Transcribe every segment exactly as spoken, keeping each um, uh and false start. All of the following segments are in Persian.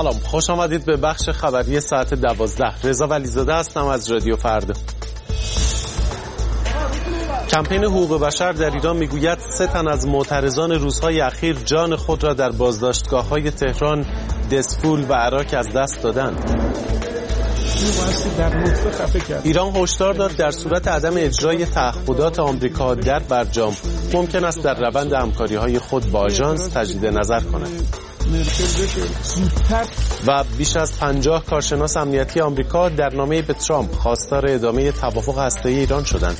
سلام، خوش آمدید به بخش خبری ساعت دوازده. رضا ولیزاده هستم از رادیو فردا. کمپین حقوق بشر در ایران میگوید سه تن از معترضان روزهای اخیر جان خود را در بازداشتگاه‌های تهران، دسفول و عراق از دست دادند. ایران هشدار داد در صورت عدم اجرای تعهدات آمریکا در برجام ممکن است در روند همکاری‌های خود با آژانس تجدید نظر کند. و بیش از پنجاه کارشناس امنیتی آمریکا در نامه‌ای به ترامپ خواستار ادامه توافق هسته‌ای ایران شدند.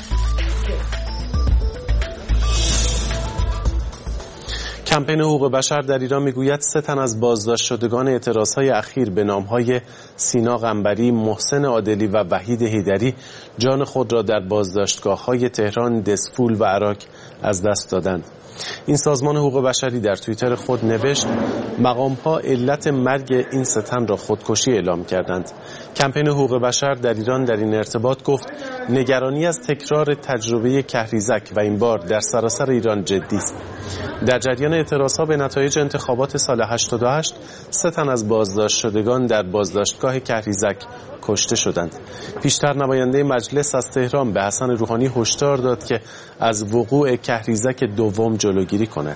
کمپین حقوق بشر در ایران میگوید سه تن از بازداشت شدگان اعتراضهای اخیر به نامهای سینا قنبری، محسن عادلی و وحید حیدری جان خود را در بازداشتگاه‌های تهران، دسفول و عراق از دست دادند. این سازمان حقوق بشری در توییتر خود نوشت مقام‌ها علت مرگ این سه تن را خودکشی اعلام کردند. کمپین حقوق بشر در ایران در این ارتباط گفت نگرانی از تکرار تجربه کهریزک و این بار در سراسر ایران جدی است. در جریان اعتراضها به نتایج انتخابات سال هشتاد و هشت سه تن از بازداشت شدگان در بازداشتگاه کهریزک کشته شدند. پیشتر نماینده مجلس از تهران به حسن روحانی هشدار داد که از وقوع کهریزک دوم جلوگیری کند.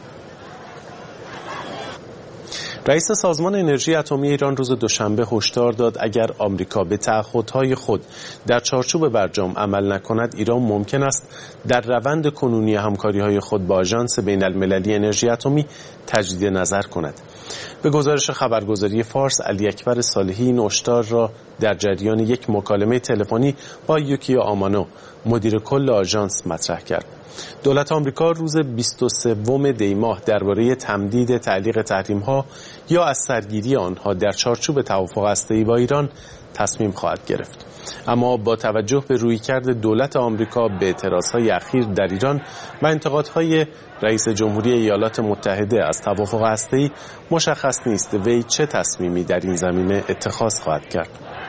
رئیس سازمان انرژی اتمی ایران روز دوشنبه هشدار داد اگر آمریکا به تعهدهای خود در چارچوب برجام عمل نکند، ایران ممکن است در روند کنونی همکاری‌های خود با آژانس بین‌المللی انرژی اتمی تجدید نظر کند. به گزارش خبرگزاری فارس، علی اکبر صالحی این هشدار را در جریان یک مکالمه تلفنی با یوکیو آمانو، مدیر کل آژانس، مطرح کرد. دولت آمریکا روز بیست و سوم دی ماه درباره تمدید تعلیق تحریم‌ها یا از سرگیری آنها در چارچوب توافق هسته‌ای با ایران تصمیم خواهد گرفت. اما با توجه به رویکرد دولت آمریکا به اعتراضهای اخیر در ایران و انتقادهای رئیس جمهوری ایالات متحده از توافق هسته‌ای، مشخص نیست وی چه تصمیمی در این زمینه اتخاذ خواهد کرد.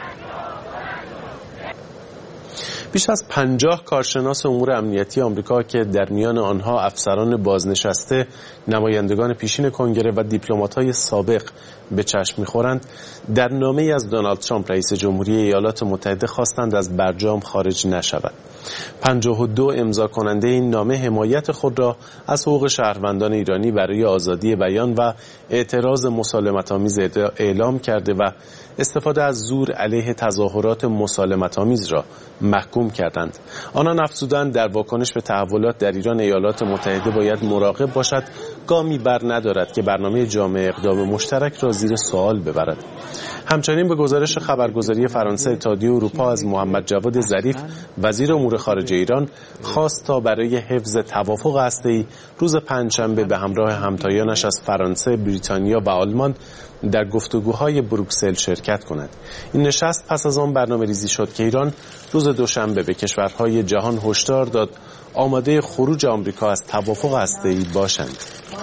بیش از پنجاه کارشناس امور امنیتی آمریکا که در میان آنها افسران بازنشسته، نمایندگان پیشین کنگره و دیپلمات‌های سابق به چشم می‌خورند، در نامه‌ای از دونالد ترامپ رئیس جمهوری ایالات متحده خواستند از برجام خارج نشود. پنجاه و دو امضا کننده این نامه حمایت خود را از حقوق شهروندان ایرانی برای آزادی بیان و اعتراض مسالمت‌آمیز اعلام کرده و استفاده از زور علیه تظاهرات مسالمت‌آمیز را محکوم کردند. آنان افزودند در واکنش به تحولات در ایران، ایالات متحده باید مراقب باشد گامی بر ندارد که برنامه جامعه اقدام مشترک را زیر سوال ببرد. همچنین به گزارش خبرگزاری فرانسه، اتحادیه اروپا از محمد جواد ظریف، وزیر امور خارجه ایران، خواست تا برای حفظ توافق هسته‌ای روز پنجشنبه به همراه همتایانش از فرانسه، بریتانیا و آلمان در گفتگوهای بروکسل شرکت کند. این نشست پس از آن برنامه ریزی شد که ایران روز دوشنبه به کشورهای جهان هشدار داد آماده خروج آمریکا از توافق هسته‌ای باشند.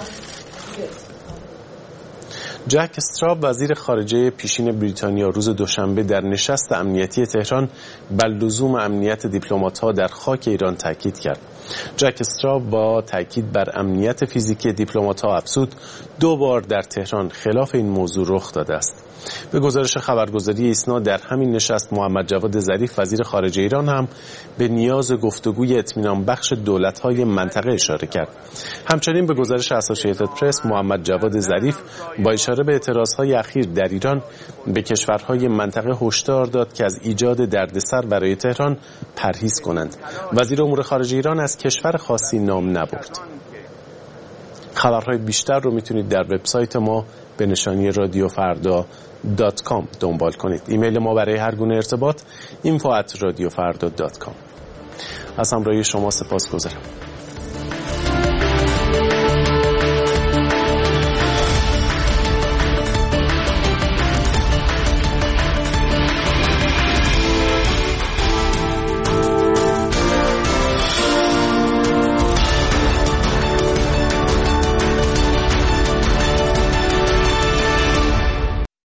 جک استرا، وزیر خارجه پیشین بریتانیا، روز دوشنبه در نشست امنیتی تهران بر لزوم امنیت دیپلمات‌ها در خاک ایران تاکید کرد. جک استرا با تاکید بر امنیت فیزیکی دیپلمات‌ها افزود دو بار در تهران خلاف این موضوع رخ داده است. به گزارش خبرگزاری ایسنا در همین نشست محمد جواد ظریف، وزیر خارجه ایران، هم به نیاز گفتگوی اطمینان بخش دولت‌های منطقه اشاره کرد. همچنین به گزارش اسوسییتد پرس محمد جواد ظریف با اشاره به اعتراضهای اخیر در ایران به کشورهای منطقه هشدار داد که از ایجاد دردسر برای تهران پرهیز کنند. وزیر امور خارجه ایران از کشور خاصی نام نبرد. خبرهای بیشتر رو میتونید در وبسایت ما به نشانی رادیو فردا دات کام دنبال کنید. ایمیل ما برای هر گونه ارتباط اینفو ات رادیو فردا دات کام. از همراهی شما سپاسگزارم.